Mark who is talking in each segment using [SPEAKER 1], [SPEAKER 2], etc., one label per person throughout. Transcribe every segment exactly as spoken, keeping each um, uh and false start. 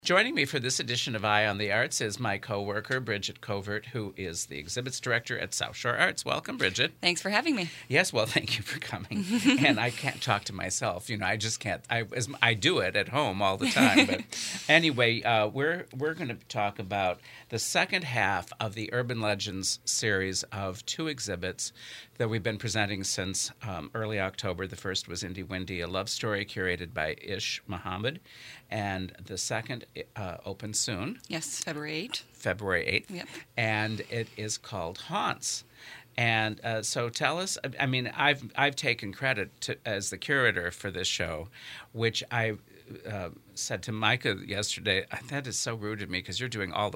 [SPEAKER 1] Joining me for this edition of Eye on the Arts is my co-worker, Bridget Covert, who is the exhibits director at South Shore Arts. Welcome, Bridget.
[SPEAKER 2] Thanks for having me.
[SPEAKER 1] Yes, well, thank you for coming. And I can't talk to myself. You know, I just can't. I, as, I do it at home all the time. But anyway, uh, we're, we're going to talk about the second half of the Urban Legends series of two exhibits that we've been presenting since um, early October. The first was Indy Windy, a love story curated by Ish Muhammad. And the second uh, opens soon.
[SPEAKER 2] Yes, February eighth.
[SPEAKER 1] February eighth.
[SPEAKER 2] Yep.
[SPEAKER 1] And it is called Haunts. And uh, so tell us, I mean, I've I've taken credit to, as the curator for this show, which I uh, said to Micah yesterday, that is so rude of me because you're doing all the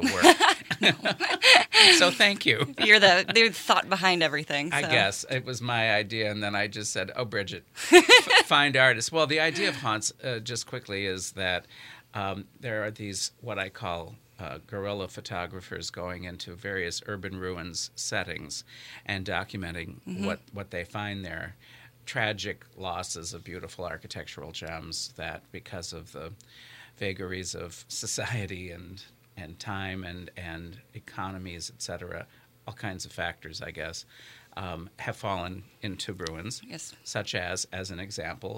[SPEAKER 1] work. So thank you.
[SPEAKER 2] You're the, the thought behind everything. So.
[SPEAKER 1] I guess. It was my idea, and then I just said, oh, Bridget, f- find artists. Well, the idea of Haunts, uh, just quickly, is that um, there are these, what I call uh, guerrilla photographers going into various urban ruins settings and documenting mm-hmm. what, what they find there. Tragic losses of beautiful architectural gems that, because of the vagaries of society and and time and, and economies, et cetera, all kinds of factors, I guess, um, have fallen into ruins.
[SPEAKER 2] Yes.
[SPEAKER 1] Such as, as an example,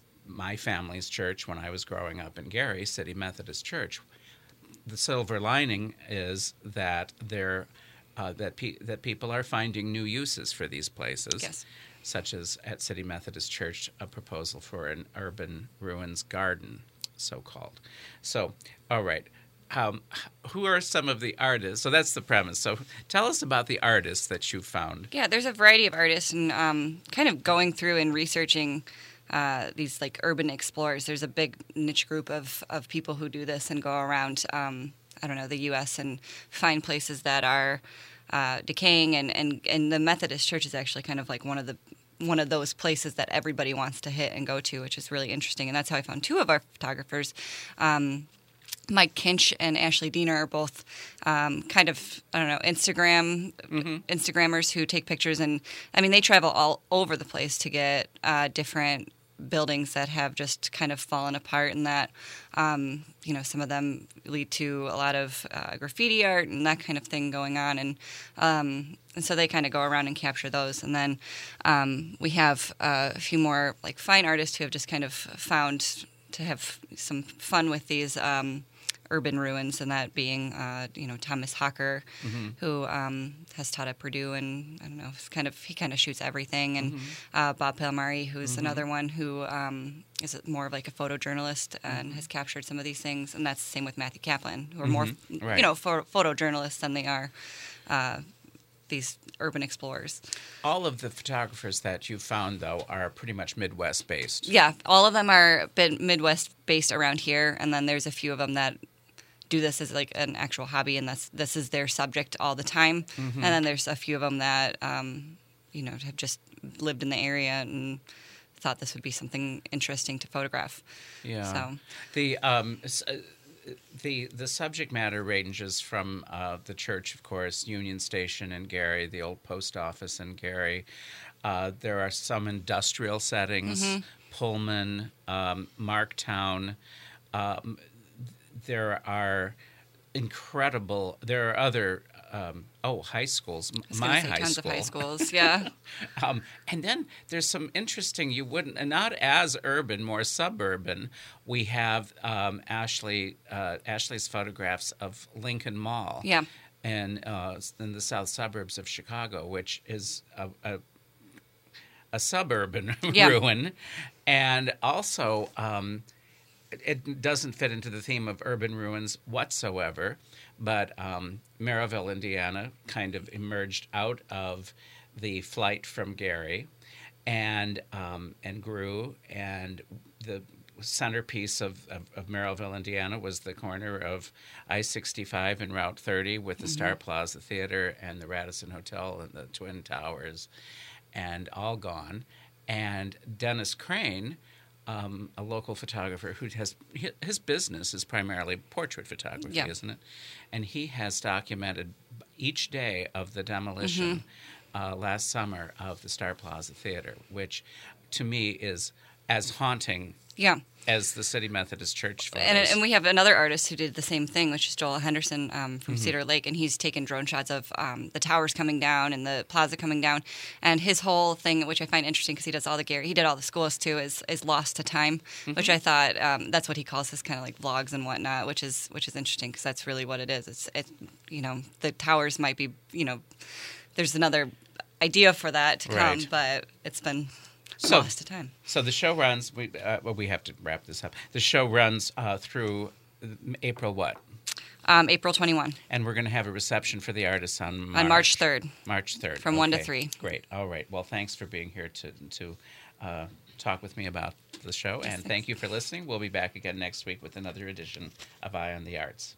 [SPEAKER 1] my family's church when I was growing up in Gary, City Methodist Church. The silver lining is that there, uh, that pe- that people are finding new uses for these places.
[SPEAKER 2] Yes. Such
[SPEAKER 1] as at City Methodist Church, a proposal for an urban ruins garden, so-called. So, all right. Um, who are some of the artists? So that's the premise. So tell us about the artists that you found.
[SPEAKER 2] Yeah, there's a variety of artists, and um, kind of going through and researching uh, these like urban explorers. There's a big niche group of, of people who do this and go around, um, I don't know, the U S and find places that are uh, decaying, and, and, and the Methodist Church is actually kind of like one of the one of those places that everybody wants to hit and go to, which is really interesting. And that's how I found two of our photographers. Um, Mike Kinch and Ashley Diener are both um, kind of, I don't know, Instagram mm-hmm. Instagrammers who take pictures. And, I mean, they travel all over the place to get uh, different buildings that have just kind of fallen apart, and that, um, you know, some of them lead to a lot of uh, graffiti art and that kind of thing going on. And, um, and so they kind of go around and capture those. And then um, we have uh, a few more, like, fine artists who have just kind of found to have some fun with these um urban ruins, and that being, uh, you know, Thomas Hawker, mm-hmm. who um, has taught at Purdue, and I don't know, it's kind of he kind of shoots everything, and mm-hmm. uh, Bob Palmari, who's mm-hmm. another one who um, is more of like a photojournalist and mm-hmm. has captured some of these things, and that's the same with Matthew Kaplan, who are mm-hmm. more, right. you know, pho- photojournalists than they are uh, these urban explorers.
[SPEAKER 1] All of the photographers that you found, though, are pretty much Midwest-based.
[SPEAKER 2] Yeah, all of them are Midwest-based around here, and then there's a few of them that do this as like an actual hobby, and that's this is their subject all the time. Mm-hmm. And then there's a few of them that um, you know have just lived in the area and thought this would be something interesting to photograph.
[SPEAKER 1] Yeah.
[SPEAKER 2] So
[SPEAKER 1] the um, the the subject matter ranges from uh, the church, of course, Union Station in Gary, the old post office in Gary. Uh, there are some industrial settings, mm-hmm. Pullman, um, Marktown. Um, There are incredible. There are other. Um, oh, high schools. My
[SPEAKER 2] say,
[SPEAKER 1] high
[SPEAKER 2] tons
[SPEAKER 1] school.
[SPEAKER 2] of high schools. Yeah.
[SPEAKER 1] um, and then there's some interesting. You wouldn't, and not as urban, more suburban. We have um, Ashley. Uh, Ashley's photographs of Lincoln Mall.
[SPEAKER 2] Yeah.
[SPEAKER 1] And uh, in the south suburbs of Chicago, which is a, a, a suburban
[SPEAKER 2] yeah.
[SPEAKER 1] ruin, and also. Um, It doesn't fit into the theme of urban ruins whatsoever, but um, Maryville, Indiana, kind of emerged out of the flight from Gary, and um, and grew. And the centerpiece of, of, of Maryville, Indiana, was the corner of I sixty-five and Route thirty with the mm-hmm. Star Plaza Theater and the Radisson Hotel and the Twin Towers, and all gone. And Dennis Crane. Um, a local photographer who has his business is primarily portrait photography, yeah. isn't it? And he has documented each day of the demolition mm-hmm. uh, last summer of the Star Plaza Theater, which to me is as haunting
[SPEAKER 2] Yeah.
[SPEAKER 1] As the City Methodist Church photos.
[SPEAKER 2] And, and we have another artist who did the same thing, which is Joel Henderson um, from
[SPEAKER 1] Mm-hmm.
[SPEAKER 2] Cedar Lake, and he's taken drone shots of um, the towers coming down and the plaza coming down. And his whole thing, which I find interesting because he does all the Gary, he did all the schools too, is is lost to time,
[SPEAKER 1] Mm-hmm.
[SPEAKER 2] which I thought um, that's what he calls his kind of like vlogs and whatnot, which is which is interesting because that's really what it is. It's it, you know, the towers might be, you know, there's another idea for that to come,
[SPEAKER 1] Right.
[SPEAKER 2] but it's been
[SPEAKER 1] So-
[SPEAKER 2] lost to time.
[SPEAKER 1] So the show runs. We uh, well, we have to wrap this up. The show runs uh, through April what?
[SPEAKER 2] Um, April twenty-first
[SPEAKER 1] And we're going to have a reception for the artists on March,
[SPEAKER 2] on March third.
[SPEAKER 1] March third,
[SPEAKER 2] From one to
[SPEAKER 1] Okay.
[SPEAKER 2] three.
[SPEAKER 1] Great. All right. Well, thanks for being here to to uh, talk with me about the show, and thank you for listening. We'll be back again next week with another edition of Eye on the Arts.